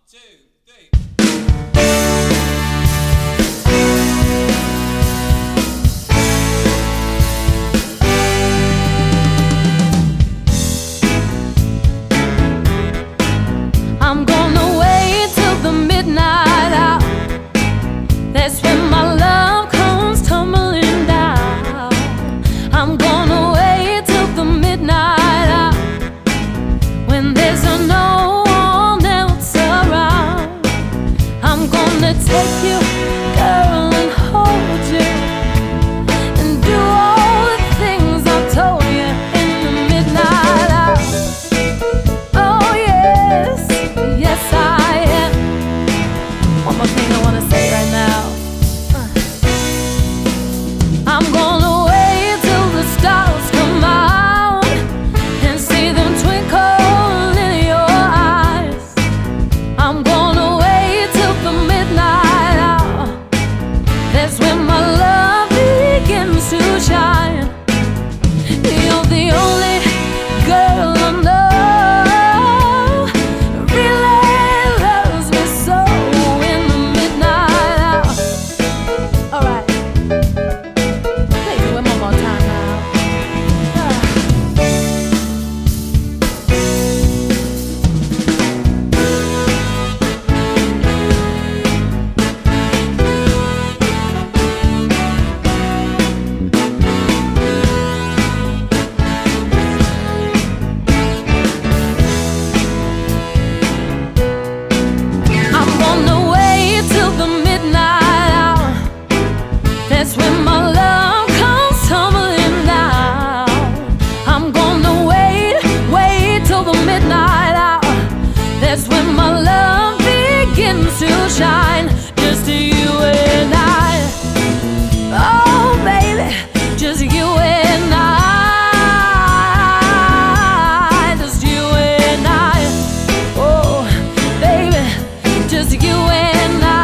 I'm gonna wait till the midnight hour. That's when my love comes tumbling down. I'm gonna wait till the midnight hour, when there's no one else around. I'm gonna take you, girl, and hold you, and do all the things I told you in the midnight hour. Oh yes, yes I am. One more thing I wanna say right now. I'm gonna wait till the stars come out and see them twinkle in your eyes. I'm gonna wait till the midnight hour. That's when my love begins to shine. You're the only girl I know really loves me so in the midnight hour. Alright, take it one more time now. I'm gonna wait till the midnight hour. That's when my love comes tumbling down. I'm gonna wait till the midnight hour. That's when my love begins to shine. Just you and I. Oh baby, just you and I. Just you and I. Oh baby, just you and I.